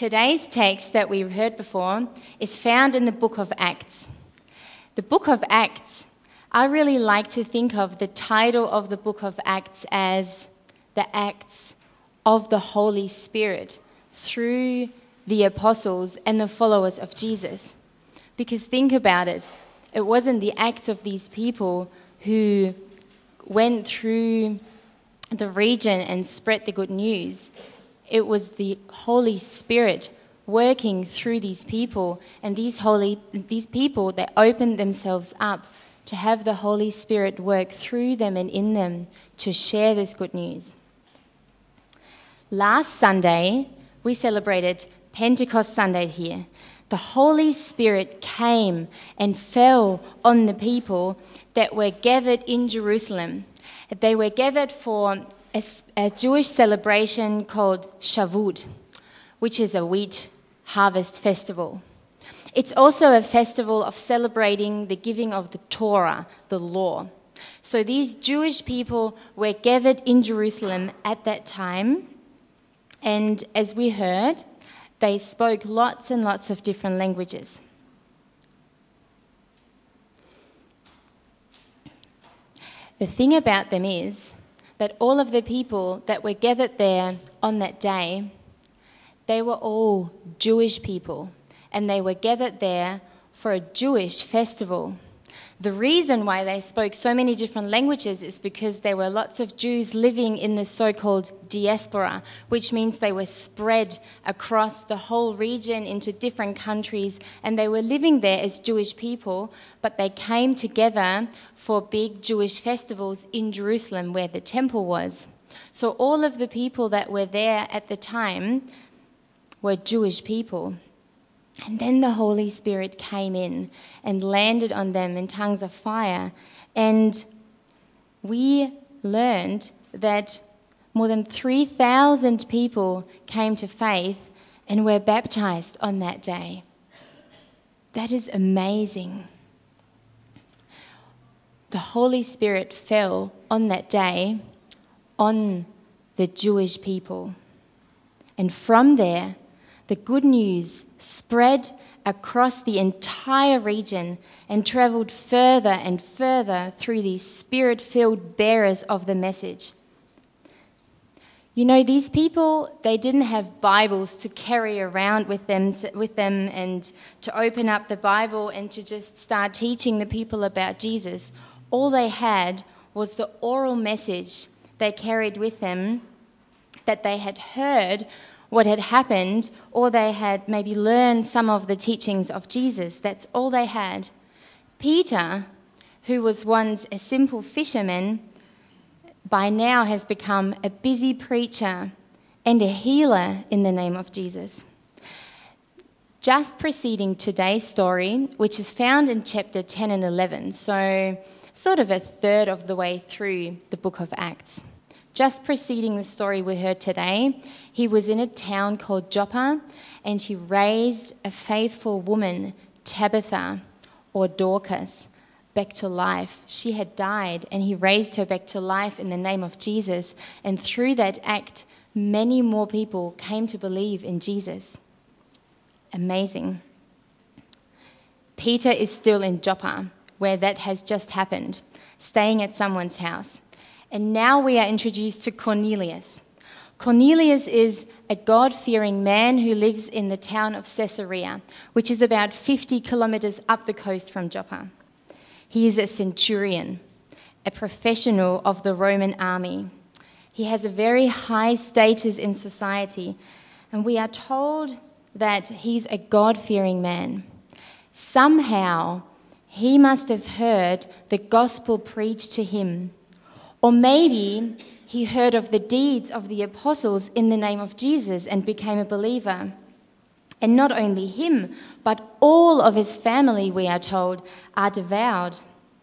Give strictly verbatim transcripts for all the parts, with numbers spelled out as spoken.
Today's text that we heard before is found in the book of Acts. The book of Acts, I really like to think of the title of the book of Acts as the Acts of the Holy Spirit through the apostles and the followers of Jesus. Because think about it, it wasn't the acts of these people who went through the region and spread the good news. It was the Holy Spirit working through these people, and these holy these people, they opened themselves up to have the Holy Spirit work through them and in them to share this good news. Last Sunday, we celebrated Pentecost Sunday here. The Holy Spirit came and fell on the people that were gathered in Jerusalem. They were gathered for a, a Jewish celebration called Shavuot, which is a wheat harvest festival. It's also a festival of celebrating the giving of the Torah, the law. So these Jewish people were gathered in Jerusalem at that time, and as we heard, they spoke lots and lots of different languages. The thing about them is that all of the people that were gathered there on that day, they were all Jewish people, and they were gathered there for a Jewish festival. The reason why they spoke so many different languages is because there were lots of Jews living in the so-called diaspora, which means they were spread across the whole region into different countries, and they were living there as Jewish people, but they came together for big Jewish festivals in Jerusalem where the temple was. So all of the people that were there at the time were Jewish people. And then the Holy Spirit came in and landed on them in tongues of fire. And we learned that more than three thousand people came to faith and were baptized on that day. That is amazing. The Holy Spirit fell on that day on the Jewish people. And from there, the good news spread across the entire region and travelled further and further through these spirit-filled bearers of the message. You know, these people, they didn't have Bibles to carry around with them, with them and to open up the Bible and to just start teaching the people about Jesus. All they had was the oral message they carried with them that they had heard what had happened, or they had maybe learned some of the teachings of Jesus. That's all they had. Peter, who was once a simple fisherman, by now has become a busy preacher and a healer in the name of Jesus. Just preceding today's story, which is found in chapter ten and eleven, so sort of a third of the way through the book of Acts. Just preceding the story we heard today, he was in a town called Joppa, and he raised a faithful woman, Tabitha, or Dorcas, back to life. She had died, and he raised her back to life in the name of Jesus. And through that act, many more people came to believe in Jesus. Amazing. Peter is still in Joppa, where that has just happened, staying at someone's house. And now we are introduced to Cornelius. Cornelius is a God-fearing man who lives in the town of Caesarea, which is about fifty kilometres up the coast from Joppa. He is a centurion, a professional of the Roman army. He has a very high status in society, and we are told that he's a God-fearing man. Somehow, he must have heard the gospel preached to him. Or maybe he heard of the deeds of the apostles in the name of Jesus and became a believer. And not only him, but all of his family, we are told, are devout.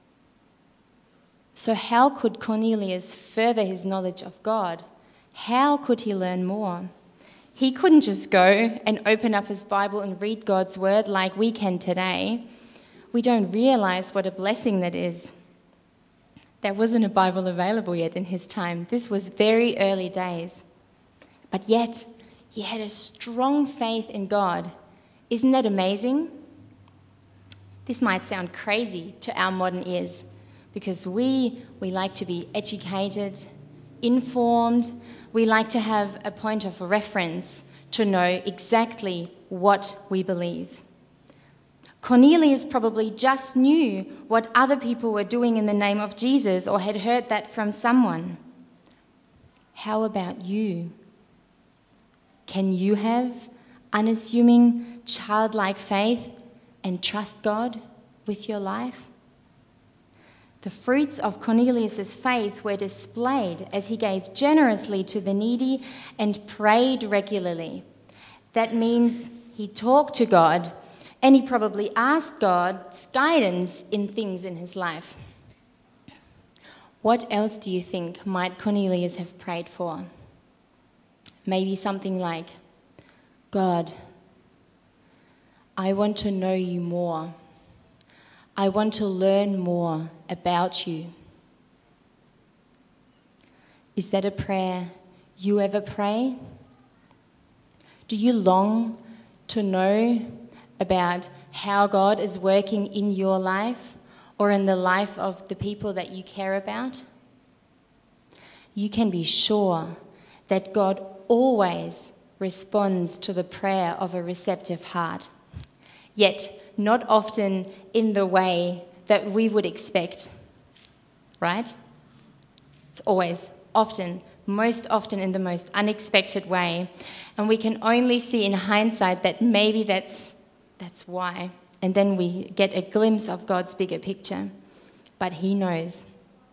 So how could Cornelius further his knowledge of God? How could he learn more? He couldn't just go and open up his Bible and read God's word like we can today. We don't realize what a blessing that is. There wasn't a Bible available yet in his time. This was very early days. But yet, He had a strong faith in God. Isn't that amazing? This might sound crazy to our modern ears because we, we like to be educated, informed. We like to have a point of reference to know exactly what we believe. Cornelius probably just knew what other people were doing in the name of Jesus or had heard that from someone. How about you? Can you have unassuming, childlike faith and trust God with your life? The fruits of Cornelius' faith were displayed as he gave generously to the needy and prayed regularly. That means he talked to God and he probably asked God's guidance in things in his life. What else do you think might Cornelius have prayed for? Maybe something like, God, I want to know you more. I want to learn more about you. Is that a prayer you ever pray? Do you long to know about how God is working in your life or in the life of the people that you care about? You can be sure that God always responds to the prayer of a receptive heart, yet not often in the way that we would expect, right? It's always, often, most often in the most unexpected way, and we can only see in hindsight that maybe that's that's why, and then we get a glimpse of God's bigger picture, but he knows.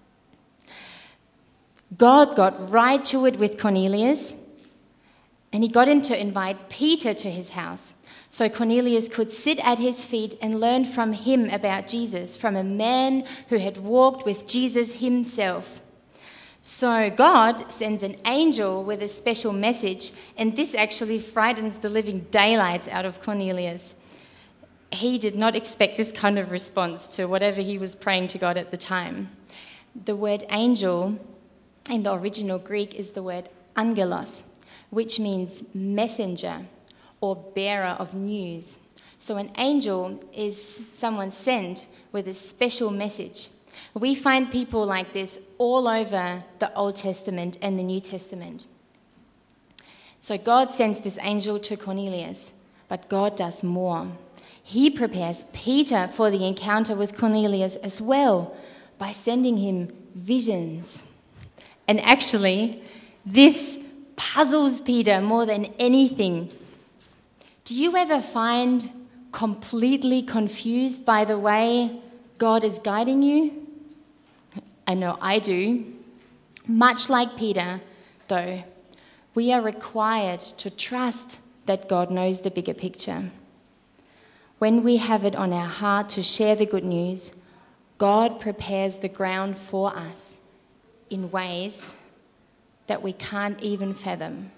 God got right to it with Cornelius, and he got him to invite Peter to his house so Cornelius could sit at his feet and learn from him about Jesus, from a man who had walked with Jesus himself. So God sends an angel with a special message, and this actually frightens the living daylights out of Cornelius. He did not expect this kind of response to whatever he was praying to God at the time. The word angel in the original Greek is the word angelos, which means messenger or bearer of news. So an angel is someone sent with a special message. We find people like this all over the Old Testament and the New Testament. So God sends this angel to Cornelius, but God does more. He prepares Peter for the encounter with Cornelius as well by sending him visions. And actually, this puzzles Peter more than anything. Do you ever find completely confused by the way God is guiding you? I know I do. Much like Peter, though, we are required to trust that God knows the bigger picture. When we have it on our heart to share the good news, God prepares the ground for us in ways that we can't even fathom.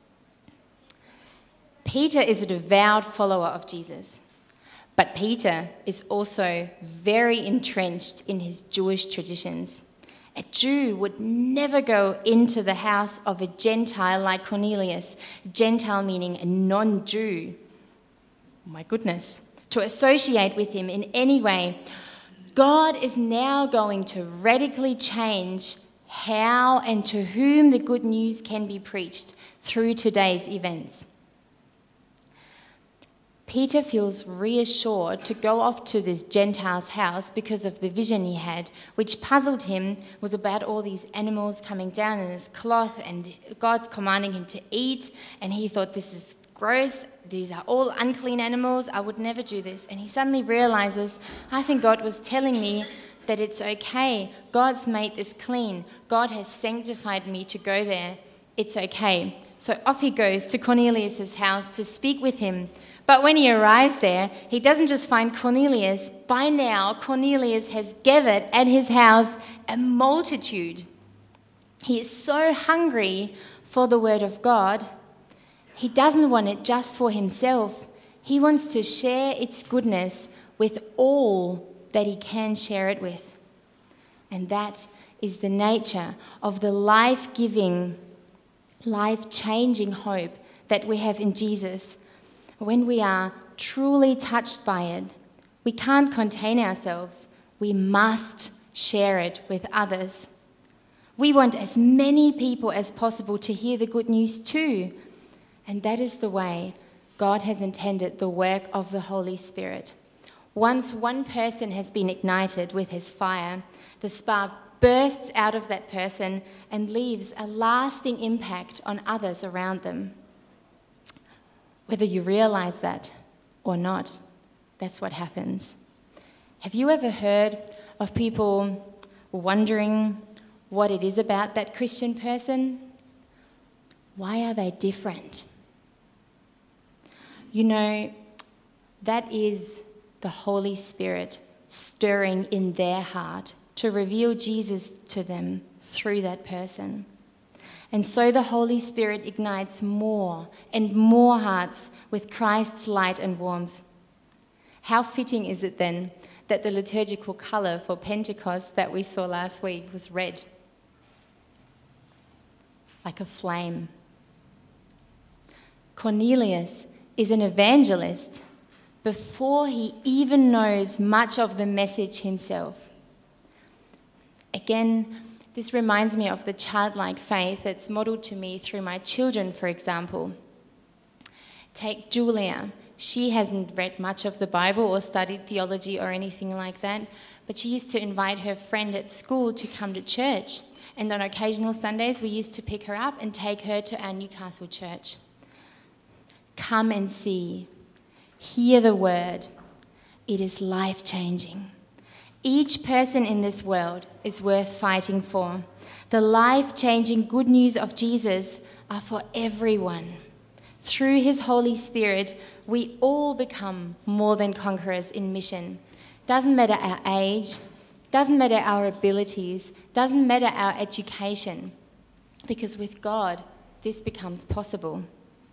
Peter is a devout follower of Jesus, but Peter is also very entrenched in his Jewish traditions. A Jew would never go into the house of a Gentile like Cornelius, Gentile meaning a non-Jew. Oh my goodness. To associate with him in any way. God is now going to radically change how and to whom the good news can be preached through today's events. Peter feels reassured to go off to this Gentile's house because of the vision he had, which puzzled him, was about all these animals coming down in his cloth and God's commanding him to eat, and he thought, this is gross, these are all unclean animals, I would never do this. And he suddenly realizes, I think God was telling me that it's okay. God's made this clean. God has sanctified me to go there. It's okay. So off he goes to Cornelius' house to speak with him. But when he arrives there, he doesn't just find Cornelius. By now, Cornelius has gathered at his house a multitude. He is so hungry for the word of God. He doesn't want it just for himself. He wants to share its goodness with all that he can share it with. And that is the nature of the life-giving, life-changing hope that we have in Jesus, when we are truly touched by it, we can't contain ourselves. We must share it with others. We want as many people as possible to hear the good news too. And that is the way God has intended the work of the Holy Spirit. Once one person has been ignited with his fire, the spark bursts out of that person and leaves a lasting impact on others around them. Whether you realize that or not, that's what happens. Have you ever heard of people wondering what it is about that Christian person? Why are they different? You know, that is the Holy Spirit stirring in their heart to reveal Jesus to them through that person. And so the Holy Spirit ignites more and more hearts with Christ's light and warmth. How fitting is it then that the liturgical colour for Pentecost that we saw last week was red, like a flame. Cornelius is an evangelist before he even knows much of the message himself. Again, this reminds me of the childlike faith that's modelled to me through my children, for example. Take Julia. She hasn't read much of the Bible or studied theology or anything like that, but she used to invite her friend at school to come to church. And on occasional Sundays, we used to pick her up and take her to our Newcastle church. Come and see. Hear the word. It is life-changing. Each person in this world is worth fighting for. The life-changing good news of Jesus are for everyone. Through his Holy Spirit, we all become more than conquerors in mission. Doesn't matter our age, doesn't matter our abilities, doesn't matter our education, because with God, this becomes possible.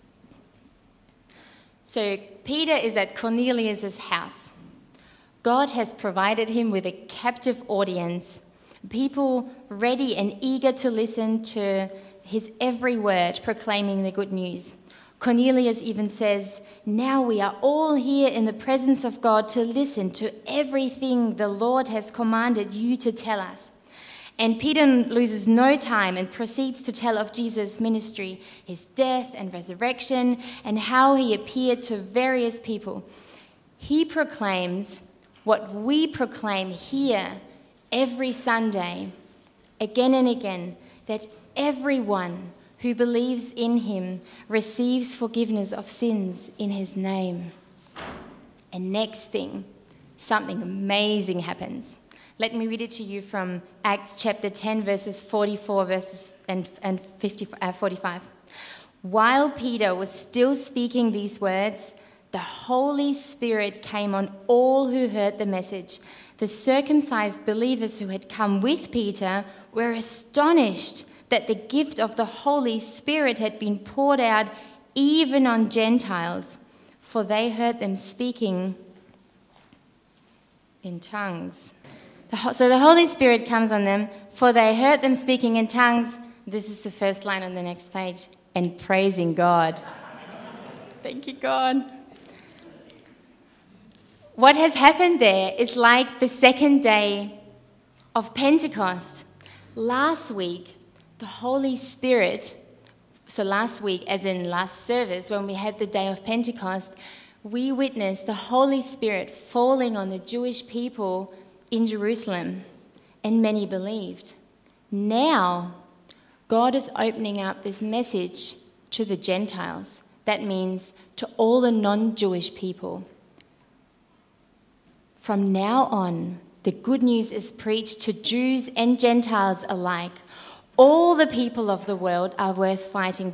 So Peter is at Cornelius' house. God has provided him with a captive audience, people ready and eager to listen to his every word proclaiming the good news. Cornelius even says, "Now we are all here in the presence of God to listen to everything the Lord has commanded you to tell us." And Peter loses no time and proceeds to tell of Jesus' ministry, his death and resurrection, and how he appeared to various people. He proclaims what we proclaim here every Sunday, again and again, that everyone who believes in him receives forgiveness of sins in his name. And next thing, something amazing happens. Let me read it to you from Acts chapter ten, verses forty-four verses and, and fifty, uh, forty-five. While Peter was still speaking these words, the Holy Spirit came on all who heard the message. The circumcised believers who had come with Peter were astonished that the gift of the Holy Spirit had been poured out even on Gentiles, for they heard them speaking in tongues. So the Holy Spirit comes on them, for they heard them speaking in tongues. This is the first line on the next page. And praising God. Thank you, God. What has happened there is like the second day of Pentecost. Last week, the Holy Spirit, so last week, as in last service, when we had the day of Pentecost, we witnessed the Holy Spirit falling on the Jewish people in Jerusalem, and many believed. Now, God is opening up this message to the Gentiles. That means to all the non-Jewish people. From now on, the good news is preached to Jews and Gentiles alike. All the people of the world are worth fighting